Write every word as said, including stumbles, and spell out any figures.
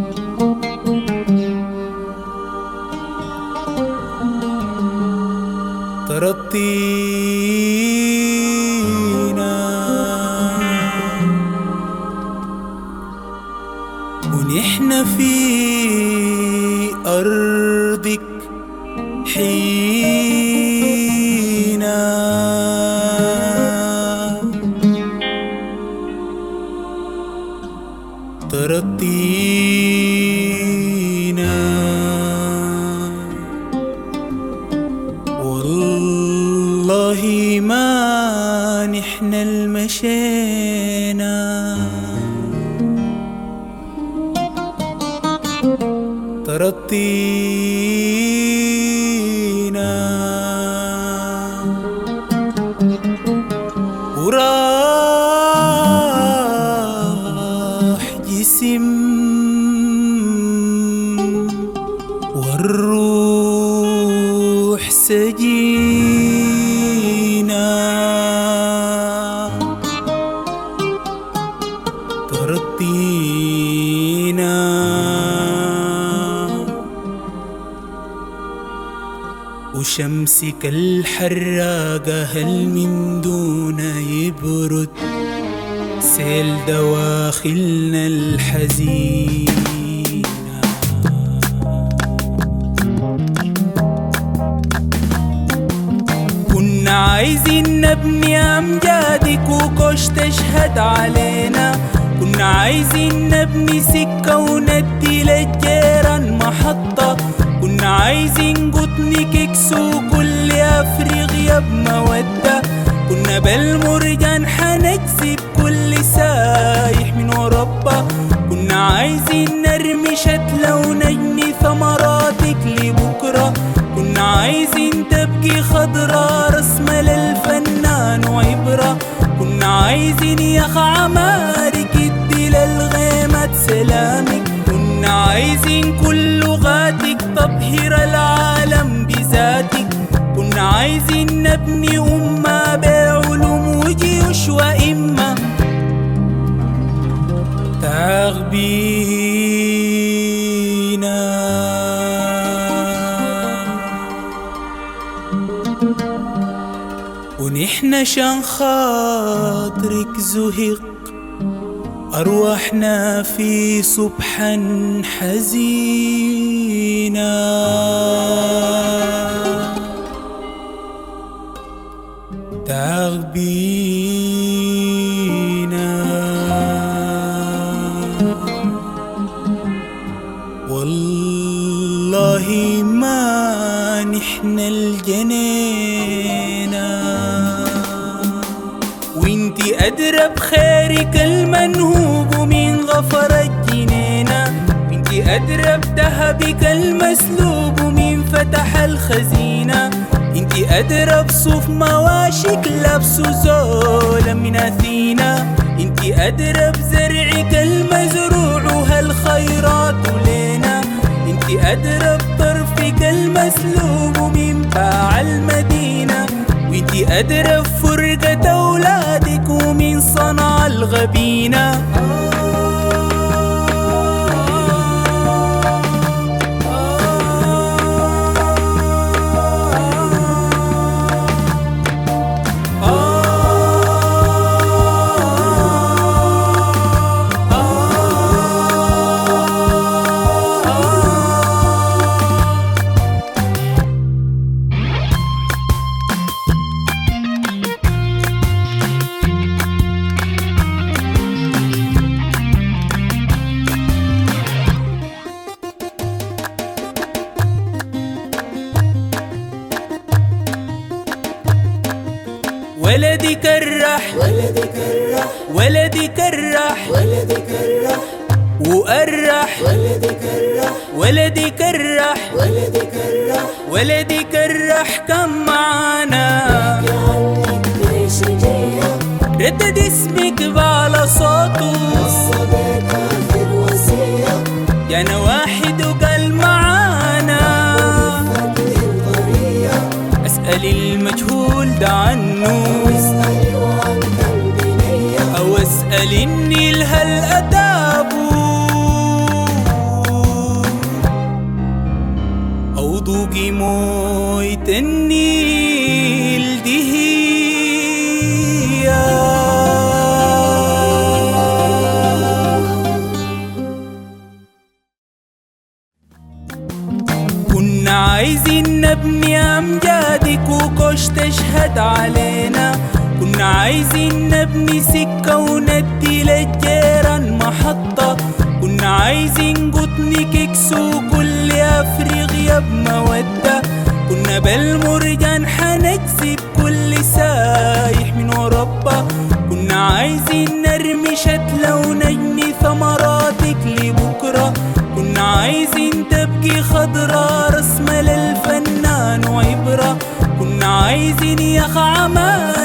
طردتينا ونحن في أرضك حينا طردتينا والله ما نحن المشينا طردتينا وراح جسم والروح سجينا طردتينا وشمسك الحراقة هل من دون يبرد سيل دواخلنا الحزينة. كنا عايزين نبني أمجادك وكوش تشهد علينا، كنا عايزين نبني سكة وندي للجيران محطة، كنا عايزين قطنك يكسو كل أفريقيا بمودة، كنا بالمرجان حنجذب كل سايح من أوروبا، كنا عايزين نرمي شتلة ونجني ثمراتك لبكرة، كنا عايزين تبقي خضرا رسمة للفنان وعبرة، كنا عايزين يا عمارك ادي للغيمة سلامك، كنا عايزين كل لغاتك تطهر العالم بذاتك، كنا عايزين نبني أمة بعلوم وجيوش وإمة تعغبينا. ونحن شان خاطرك زهق أرواحنا في صبحا حزينا، تعغبينا والله ما نحن الجنينا، وانتي أدرى بخيرك المنهوب ومن غفر الجنينة، وانتي أدرى بذهبك المسلوب ومن فتح الخزينة، انتي أدرى بصوف مواشك لابسو زولا من أثينا، انتي أدرى بزرعك المزروع وهالخيرات لينا، انتي أدرى بطرفك المسلوب ومن باع المدينة، وانتي أدرى بفرقة أولادك ومن صنع الغبينة. ولدي كرح ولدي كرح ولدي كرح ولدي كرح وأرح ولدي كرح ولدي كرح ولدي كرح ولدي كرح كم معانا عنك ليش جيه ردد اسمك بعلى صوته الصبي كافر وسيع جانا واحد وقال معانا أسأل المجهول ده عنه أو أسأل النيل هل أتابه طوقي مويت النيل دي هي كنا عايزين نبني أمجادك وكوش تشهد علينا، كنا عايزين نبني سكة وندي للجيران محطة، كنا عايزين قطنك يكسو كل أفريقيا بمودة، كنا بالمرجان حنجذب كل سايح من أوروبا، كنا عايزين نرمي شتلة ونجني ثمراتك لبكرة، كنا عايزين تبقي خضرا رسمة للفنان وعبرة، كنا عايزين يا خ عمان